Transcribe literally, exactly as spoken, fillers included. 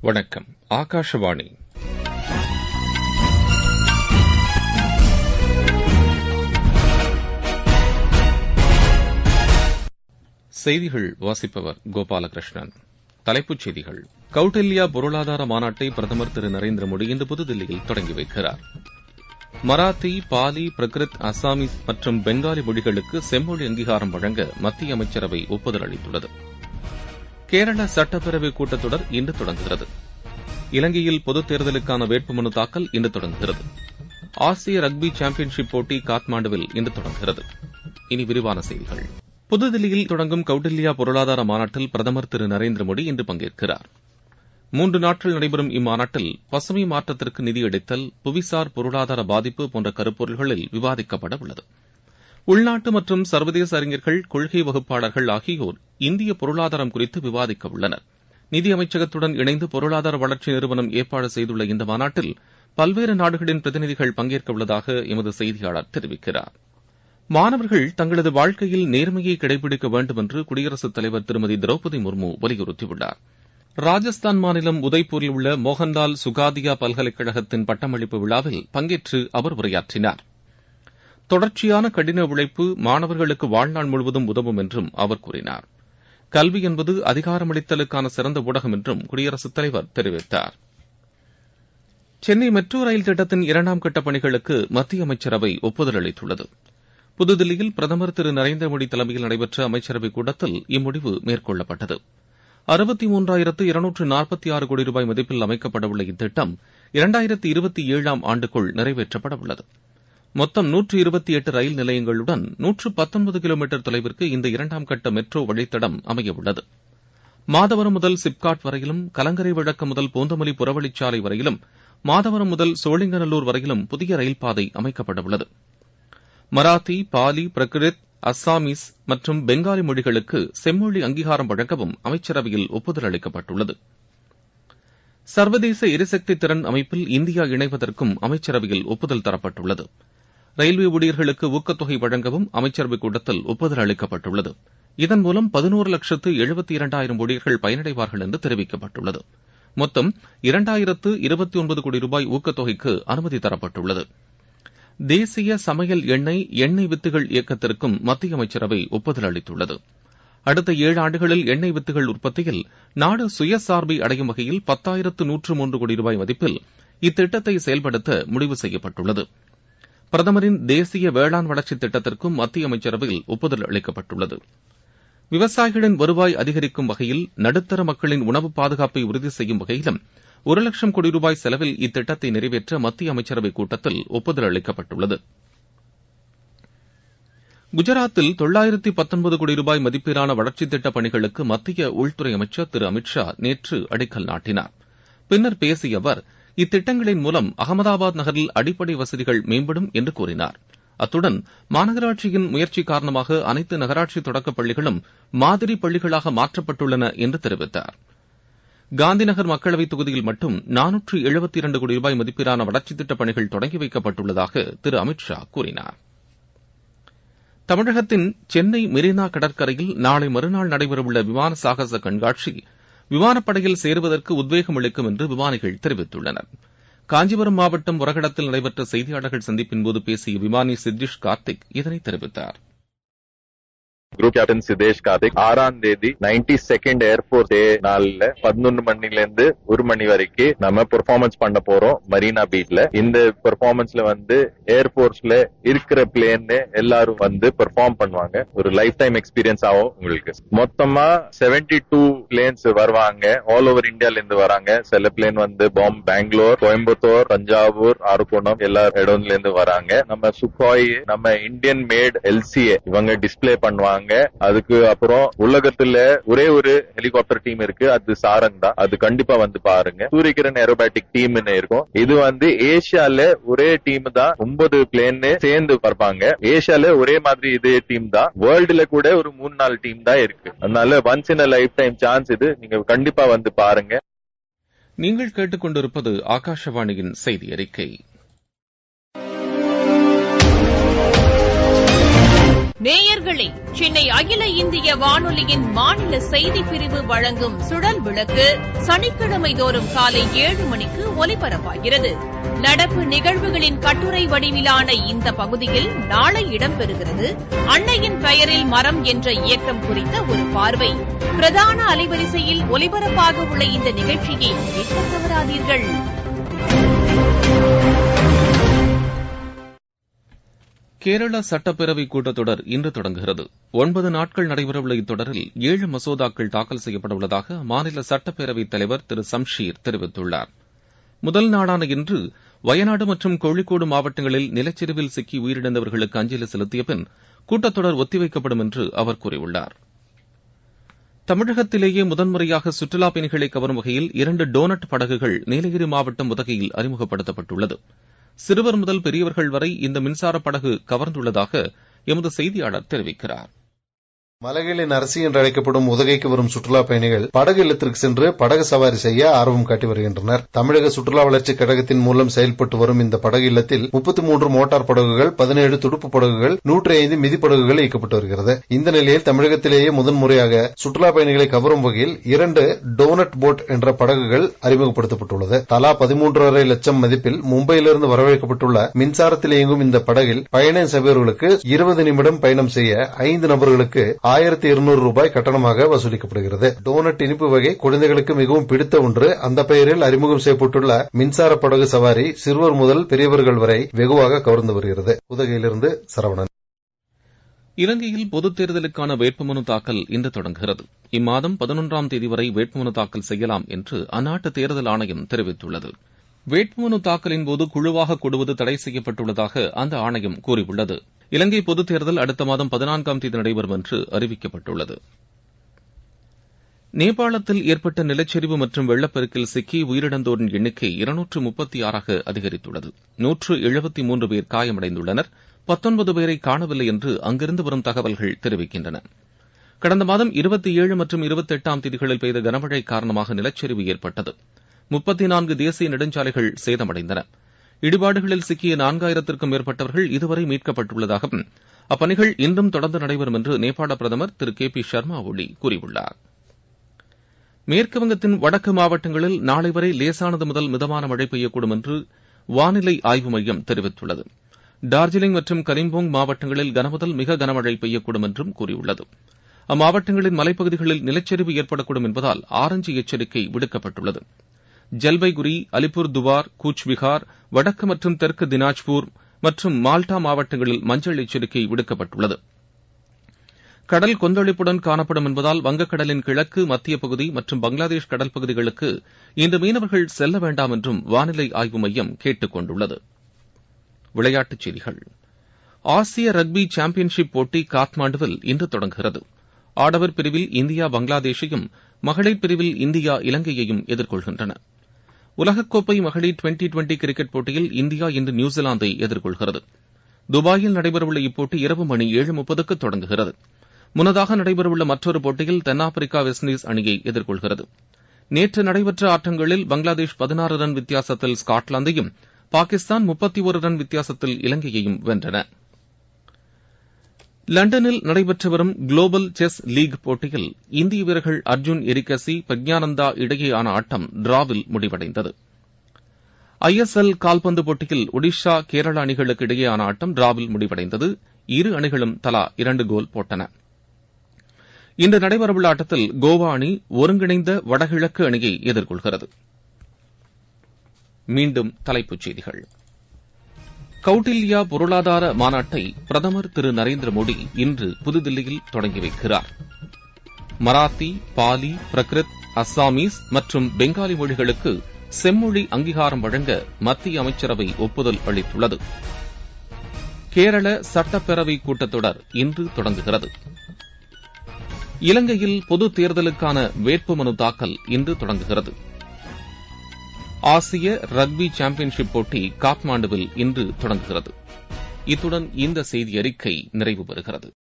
வணக்கம். ஆகாஷவாணி. செய்திகள் வாசிப்பவர் கோபாலகிருஷ்ணன். தலைப்புச் செய்திகள். கௌடில்யா பொருளாதார மாநாட்டை பிரதமர் திரு நரேந்திர மோடி இன்று புதுதில்லியில் தொடங்கி வைக்கிறார். மராத்தி, பாலி, பிராகிருத், அசாமீஸ் மற்றும் பெங்காலி மொழிகளுக்கு செம்மொழி அங்கீகாரம் வழங்க மத்திய அமைச்சரவை ஒப்புதல் அளித்துள்ளது. கேரள சட்டப்பேரவை கூட்டத்தொடர் இன்று தொடங்குகிறது. இலங்கையில் பொதுத் தேர்தலுக்கான வேட்புமனு தாக்கல் இன்று தொடங்குகிறது. ஆசிய ரக்பி சாம்பியன்ஷிப் போட்டி காத்மாண்டுவில் இன்று தொடங்குகிறது. இனி விரிவான செய்திகள். புதுதில்லியில் தொடங்கும் கௌடில்யா பொருளாதார மாநாட்டில் பிரதமர் திரு நரேந்திர மோடி இன்று பங்கேற்கிறார். மூன்று நாட்கள் நடைபெறும் இம்மாநாட்டில் பசுமை மாற்றத்திற்கு நிதியளித்தல், புவிசார் பொருளாதார பாதிப்பு போன்ற கருப்பொருள்களில் விவாதிக்கப்பட உள்ளது. உள்நாட்டு மற்றும் சர்வதேச அறிஞர்கள், கொள்கை வகுப்பாளர்கள் ஆகியோர் இந்திய பொருளாதாரம் குறித்து விவாதிக்க உள்ளனர். நிதி அமைச்சகத்துடன் இணைந்து பொருளாதார வளர்ச்சி நிறுவனம் ஏற்பாடு செய்துள்ள இந்த மாநாட்டில் பல்வேறு நாடுகளின் பிரதிநிதிகள் பங்கேற்க உள்ளதாக எமது செய்தியாளர் தெரிவிக்கிறார். மாணவர்கள் தங்களது வாழ்க்கையில் நேர்மையை கடைபிடிக்க வேண்டும் என்று குடியரசுத் தலைவர் திருமதி திரௌபதி முர்மு வலியுறுத்தியுள்ளார். ராஜஸ்தான் மாநிலம் உதய்பூரில் உள்ள மோகன்லால் சுகாதியா பல்கலைக்கழகத்தின் பட்டமளிப்பு விழாவில் பங்கேற்று அவர் உரையாற்றினார். தொடர்ச்சியான கடின உழைப்பு மாணவர்களுக்கு வாழ்நாள் முழுவதும் உதவும் என்றும் அவர் கூறினார். கல்வி என்பது அதிகாரமளித்தலுக்கான சிறந்த ஊடகம் என்றும் குடியரசுத் தலைவர் தெரிவித்தார். சென்னை மெட்ரோ ரயில் திட்டத்தின் இரண்டாம் கட்ட பணிகளுக்கு மத்திய அமைச்சரவை ஒப்புதல் அளித்துள்ளது. புதுதில்லியில் பிரதமர் திரு நரேந்திர மோடி தலைமையில் நடைபெற்ற அமைச்சரவைக் கூட்டத்தில் இம்முடிவு மேற்கொள்ளப்பட்டது. அறுபத்தி மூன்றாயிரத்து இருநூற்று நாற்பத்தி ஆறு கோடி ரூபாய் மதிப்பில் அமைக்கப்படவுள்ள இத்திட்டம் இரண்டாயிரத்து இருபத்தி ஏழாம் ஆண்டுக்குள் நிறைவேற்றப்பட உள்ளது. மொத்தம் நூற்று இருபத்தி எட்டு ரயில் நிலையங்களுடன் நூற்று பத்தொன்பது கிலோமீட்டர் தொலைவிற்கு இந்த இரண்டாம் கட்ட மெட்ரோ வழித்தடம் அமையவுள்ளது. மாதவரம் முதல் சிப்காட் வரையிலும், கலங்கரை விளக்கம் முதல் பூந்தமல்லி புறவழிச்சாலை வரையிலும், மாதவரம் முதல் சோழிங்கநல்லூர் வரையிலும் புதிய ரயில் பாதை அமைக்கப்படவுள்ளது. மராத்தி, பாலி, பிராகிருத், அசாமீஸ் மற்றும் பெங்காலி மொழிகளுக்கு செம்மொழி அங்கீகாரம் வழங்கவும் அமைச்சரவையில் ஒப்புதல் அளிக்கப்பட்டுள்ளது. சர்வதேச எரிசக்தி திறன் அமைப்பில் இந்தியா இணைவதற்கும் அமைச்சரவையில் ஒப்புதல் தரப்பட்டுள்ளது. ரயில்வே ஊழியர்களுக்கு ஊக்கத்தொகை வழங்கவும் அமைச்சரவைக் கூட்டத்தில் ஒப்புதல் அளிக்கப்பட்டுள்ளது. இதன் மூலம் பதினோரு லட்சத்து எழுபத்தி இரண்டாயிரம் ஊழியர்கள் பயனடைவார்கள் என்று தெரிவிக்கப்பட்டுள்ளது. மொத்தம் இரண்டாயிரத்து இருபத்தி ஒன்பது கோடி ரூபாய் ஊக்கத்தொகைக்கு அனுமதி தரப்பட்டுள்ளது. தேசிய சமையல் எண்ணெய், எண்ணெய் வித்துகள் இயக்கத்திற்கும் மத்திய அமைச்சரவை ஒப்புதல் அளித்துள்ளது. அடுத்த ஏழு ஆண்டுகளில் எண்ணெய் வித்துகள் உற்பத்தியில் நாடு சுயசார்பை அடையும் வகையில் பத்தாயிரத்து நூற்று மூன்று கோடி ரூபாய் மதிப்பில் இத்திட்டத்தை செயல்படுத்த முடிவு செய்யப்பட்டுள்ளது. பிரதமரின் தேசிய வேளாண் வளர்ச்சித் திட்டத்திற்கும் மத்திய அமைச்சரவையில் ஒப்புதல் அளிக்கப்பட்டுள்ளது. விவசாயிகளின் வருவாய் அதிகரிக்கும் வகையில், நடுத்தர மக்களின் உணவு பாதுகாப்பை உறுதி செய்யும் வகையிலும் ஒரு லட்சம் கோடி ரூபாய் செலவில் இத்திட்டத்தை நிறைவேற்ற மத்திய அமைச்சரவைக் கூட்டத்தில் ஒப்புதல் அளிக்கப்பட்டுள்ளது. குஜராத்தில் தொள்ளாயிரத்து பத்தொன்பது கோடி ரூபாய் மதிப்பீலான வளர்ச்சித் திட்டப் பணிகளுக்கு மத்திய உள்துறை அமைச்சர் திரு அமித் ஷா நேற்று அடிக்கல் நாட்டினார். பின்னர் பேசிய அவர், இத்திட்டங்களின் மூலம் அகமதாபாத் நகரில் அடிப்படை வசதிகள் மேம்படும் என்று கூறினார். அத்துடன் மாநகராட்சியின் முயற்சி காரணமாக அனைத்து நகராட்சி தொடக்கப் பள்ளிகளும் மாதிரி பள்ளிகளாக மாற்றப்பட்டுள்ளன என்று தெரிவித்தார். காந்திநகர் மக்களவைத் தொகுதியில் மட்டும் நானூற்று எழுபத்தி இரண்டு கோடி ரூபாய் மதிப்பீலான வளர்ச்சித் திட்டப் பணிகள் தொடங்கி வைக்கப்பட்டுள்ளதாக திரு அமித் ஷா கூறினார். தமிழகத்தின் சென்னை மெரினா கடற்கரையில் நாளை மறுநாள் நடைபெறவுள்ள விமான சாகச கண்காட்சி விமானப்படையில் சேருவதற்கு உத்வேகம் அளிக்கும் என்று விமானிகள் தெரிவித்துள்ளனர். காஞ்சிபுரம் மாவட்டம் உரகடத்தில் நடைபெற்ற செய்தியாளர்கள் சந்திப்பின்போது பேசிய விமானி சித்தேஷ் கார்த்திக் இதனை தெரிவித்தார். குரூப் கேப்டன் சித்தேஷ் கார்த்திக் ஆறாம் தேதி நைன்டி செகண்ட் ஏர்போர்ட் டே நாள்ல பதினொன்னு மணில இருந்து ஒரு மணி வரைக்கும் நம்ம பெர்ஃபார்மன்ஸ் பண்ண போறோம் மெரினா பீச்ல. இந்த பெர்ஃபார்மன்ஸ்ல வந்து ஏர்போர்ட்ஸ்ல இருக்கிற பிளேன் எல்லாரும் வந்து பெர்ஃபார்ம் பண்ணுவாங்க. ஒரு லைஃப் டைம் எக்ஸ்பீரியன்ஸ் ஆகும் உங்களுக்கு. மொத்தமா செவன்டி டூ பிளேன்ஸ் வருவாங்க. ஆல் ஓவர் இந்தியால இருந்து வராங்க. சில பிளேன் வந்து பாம் பெங்களூர், கோயம்புத்தூர், தஞ்சாவூர், அரக்கோணம் எல்லா இடத்துல இருந்து வராங்க. நம்ம சுகாய், நம்ம இந்தியன் மேட் எல்சிஏ இவங்க டிஸ்பிளே பண்ணுவாங்க. அதுக்கு அப்புறம் உலகத்துல ஒரே ஒரு ஹெலிகாப்டர் டீம் இருக்கு, அது சாரங் தான். அது கண்டிப்பா வந்து பாருங்க. சூரியகிரண் ஏரோபேட்டிக் டீம் இருக்கும். இது வந்து ஏசியால ஒரே டீம் தான். ஒன்பது பிளேன் சேர்ந்து பார்ப்பாங்க. ஏசியால ஒரே மாதிரி இதே டீம் தான். வேர்ல்டுல கூட ஒரு மூணு நாலு டீம் தான் இருக்கு. அதனால once in a lifetime chance இது. நீங்க கண்டிப்பா வந்து பாருங்க. நீங்கள் கேட்டுக்கொண்டிருப்பது ஆகாஷவாணியின் செய்தி அறிக்கை. நேயர்களே, சென்னை அகில இந்திய வானொலியின் மாநில செய்திப் பிரிவு வழங்கும் சுழல் விளக்கு சனிக்கிழமை தோறும் காலை ஏழு மணிக்கு ஒலிபரப்பாகிறது. நடப்பு நிகழ்வுகளின் கட்டுரை வடிவிலான இந்த பகுதியில் நாளை இடம்பெறுகிறது அன்னையின் பெயரில் மரம் என்ற இயக்கம் குறித்த ஒரு பார்வை. பிரதான அலைவரிசையில் ஒலிபரப்பாக உள்ள இந்த நிகழ்ச்சியை கேட்க தவறாதீர்கள். கேரள சட்டப்பேரவை கூட்டத்தொடர் இன்று தொடங்குகிறது. ஒன்பது நாட்கள் நடைபெறவுள்ள இத்தொடரில் ஏழு மசோதாக்கள் தாக்கல் செய்யப்படவுள்ளதாக அம்மாநில சட்டப்பேரவைத் தலைவர் திரு சம்ஷீர் தெரிவித்துள்ளார். முதல் நாளான இன்று வயநாடு மற்றும் கோழிக்கோடு மாவட்டங்களில் நிலச்சரிவில் சிக்கி உயிரிழந்தவர்களுக்கு அஞ்சலி செலுத்திய பின் கூட்டத்தொடர் ஒத்திவைக்கப்படும் என்று அவர் கூறியுள்ளார். தமிழகத்திலேயே முதன்முறையாக சுற்றுலாப் பயணிகளை கவரும் வகையில் இரண்டு டோனட் படகுகள் நீலகிரி மாவட்டம் உதகையில் அறிமுகப்படுத்தப்பட்டுள்ளது. சிறுவர் முதல் பெரியவர்கள் வரை இந்த மின்சார படகு கவர்ந்துள்ளதாக எமது செய்தியாளர் தெரிவிக்கிறார். மலைகளின் அரசி என்று அழைக்கப்படும் உதகைக்கு வரும் சுற்றுலாப் பயணிகள் படகு இல்லத்திற்கு சென்று படகு சவாரி செய்ய ஆர்வம் காட்டி வருகின்றனர். தமிழக சுற்றுலா வளர்ச்சிக் கழகத்தின் மூலம் செயல்பட்டு வரும் இந்த படகு இல்லத்தில் முப்பத்தி மூன்று மோட்டார் படகுகள், பதினேழு துடுப்பு படகுகள், நூற்றி ஐந்து மிதிப்படகுகள் இயக்கப்பட்டு வருகிறது. இந்த நிலையில் தமிழகத்திலேயே முதன்முறையாக சுற்றுலாப் பயணிகளை கவரும் வகையில் இரண்டு டோனட் போட் என்ற படகுகள் அறிமுகப்படுத்தப்பட்டுள்ளது. தலா பதிமூன்றரை லட்சம் மதிப்பில் மும்பையிலிருந்து வரவழைக்கப்பட்டுள்ள மின்சாரத்தில் இயங்கும் இந்த படகில் பயணம் செய்பவர்களுக்கு இருபது நிமிடம் பயணம் செய்ய ஐந்து நபர்களுக்கு ஆயிரத்தி இருநூறு ரூபாய் கட்டணமாக வசூலிக்கப்படுகிறது. டோனட் இனிப்பு வகை குழந்தைகளுக்கு மிகவும் பிடித்த ஒன்று. அந்த பெயரில் அறிமுகம் செய்யப்பட்டுள்ள மின்சார படகு சவாரி சிறுவர் முதல் பெரியவர்கள் வரை வெகுவாக கவர்ந்து வருகிறது. உதகையிலிருந்து சரவணன். இலங்கையில் பொதுத் தேர்தலுக்கான வேட்புமனு தாக்கல் இன்று தொடங்குகிறது. இம்மாதம் பதினொன்றாம் தேதி வரை வேட்புமனு தாக்கல் செய்யலாம் என்று அந்நாட்டு தேர்தல் ஆணையம் தெரிவித்துள்ளது. வேட்புமனு தாக்கலின் போது குழுவாக கூடுவது தடை செய்யப்பட்டுள்ளதாக அந்த ஆணையம் கூறியுள்ளது. இலங்கை பொதுத் தேர்தல் அடுத்த மாதம் பதினான்காம் தேதி நடைபெறும் என்று அறிவிக்கப்பட்டுள்ளது. நேபாளத்தில் ஏற்பட்ட நிலச்சரிவு மற்றும் வெள்ளப்பெருக்கில் சிக்கி உயிரிழந்தோரின் எண்ணிக்கை இருநூற்று முப்பத்தி ஆறாக அதிகரித்துள்ளது. நூற்று எழுபத்தி மூன்று பேர் காயமடைந்துள்ளனர். பத்தொன்பது பேரை காணவில்லை என்று அங்கிருந்து வரும் தகவல்கள் தெரிவிக்கின்றன. கடந்த மாதம் இருபத்தி ஏழு மற்றும் இருபத்தி எட்டாம் தேதிகளில் பெய்த கனமழை காரணமாக நிலச்சரிவு ஏற்பட்டது. முப்பத்தி நான்கு தேசிய நெடுஞ்சாலைகள் சேதமடைந்தன. இடிபாடுகளில் சிக்கிய நான்காயிரத்திற்கும் மேற்பட்டவர்கள் இதுவரை மீட்கப்பட்டுள்ளதாகவும் அப்பணிகள் இன்றும் தொடர்ந்து நடைபெறும் என்று நேபாள பிரதமர் திரு கே பி சர்மா ஒலி கூறியுள்ளார். மேற்குவங்கத்தின் வடக்கு மாவட்டங்களில் நாளை வரை லேசானது முதல் மிதமான மழை பெய்யக்கூடும் என்று வானிலை ஆய்வு மையம் தெரிவித்துள்ளது. டார்ஜிலிங் மற்றும் கலிம்போங் மாவட்டங்களில் கனமுதல் மிக கனமழை பெய்யக்கூடும் என்றும் கூறியுள்ளது. அம்மாவட்டங்களின் மலைப்பகுதிகளில் நிலச்சரிவு ஏற்படக்கூடும் என்பதால் ஆரஞ்சு எச்சரிக்கை விடுக்கப்பட்டுள்ளது. ஜல்பைகுரி, அலிபுர் துவார், கூச்பிகார், வடக்கு மற்றும் தெற்கு தினாஜ்பூர் மற்றும் மால்டா மாவட்டங்களில் மஞ்சள் எச்சரிக்கை விடுக்கப்பட்டுள்ளது. கடல் கொந்தளிப்புடன் காணப்படும் என்பதால் வங்கக்கடலின் கிழக்கு மத்திய பகுதி மற்றும் பங்களாதேஷ் கடல் பகுதிகளுக்கு இன்று மீனவர்கள் செல்ல வேண்டாம் என்றும் வானிலை ஆய்வு மையம் கேட்டுக் கொண்டுள்ளது. விளையாட்டுச் செய்திகள். ஆசிய ரக்பி சாம்பியன்ஷிப் போட்டி காத்மாண்டுவில் இன்று தொடங்குகிறது. ஆடவர் பிரிவில் இந்தியா பங்களாதேஷையும், மகளிர் பிரிவில் இந்தியா இலங்கையையும் எதிர்கொள்கின்றன. உலகக்கோப்பை மகளிர் டுவெண்டி டுவெண்டி கிரிக்கெட் போட்டியில் இந்தியா இன்று நியூசிலாந்தை எதிர்கொள்கிறது. துபாயில் நடைபெறவுள்ள இப்போட்டி இரவு மணி ஏழு முப்பதுக்கு தொடங்குகிறது. முன்னதாக நடைபெறவுள்ள மற்றொரு போட்டியில் தென்னாப்பிரிக்கா வெஸ்ட் இண்டீஸ் அணியை எதிர்கொள்கிறது. நேற்று நடைபெற்ற ஆட்டங்களில் பங்களாதேஷ் பதினாறு ரன் வித்தியாசத்தில் ஸ்காட்லாந்தையும், பாகிஸ்தான் முப்பத்தி ஒரு ரன் வித்தியாசத்தில் இலங்கையையும் வென்றன. லண்டனில் நடைபெற்று வரும் குளோபல் செஸ் லீக் போட்டியில் இந்திய வீரர்கள் அர்ஜுன் எரிகசி, பிரக்ஞானந்தா இடையேயான ஆட்டம் டிராவில் முடிவடைந்தது. ஐ எஸ் எல் கால்பந்து போட்டியில் ஒடிஷா, கேரளா அணிகளுக்கு இடையேயான ஆட்டம் டிராவில் முடிவடைந்தது. இரு அணிகளும் தலா இரண்டு கோல் போட்டன. இன்று நடைபெறவுள்ள ஆட்டத்தில் கோவா அணி ஒருங்கிணைந்த வடகிழக்கு அணியை எதிர்கொள்கிறது. மீண்டும் தலைப்புச் செய்திகள். கௌடில்யா பொருளாதார மாநாட்டை பிரதமர் திரு நரேந்திர மோடி இன்று புதுதில்லியில் தொடங்கி வைக்கிறார். மராத்தி, பாலி, பிராகிருத், அஸ்ஸாமீஸ் மற்றும் பெங்காலி மொழிகளுக்கு செம்மொழி அங்கீகாரம் வழங்க மத்திய அமைச்சரவை ஒப்புதல் அளித்துள்ளது. கேரள சட்டப்பேரவை கூட்டத்தொடர் இன்று தொடங்குகிறது. இலங்கையில் பொதுத் தேர்தலுக்கான வேட்புமனு தாக்கல் இன்று தொடங்குகிறது. ஆசிய ரக்பி சாம்பியன்ஷிப் போட்டி காத்மாண்டுவில் இன்று தொடங்குகிறது. இத்துடன் இந்த செய்தி அறிக்கை நிறைவு பெறுகிறது.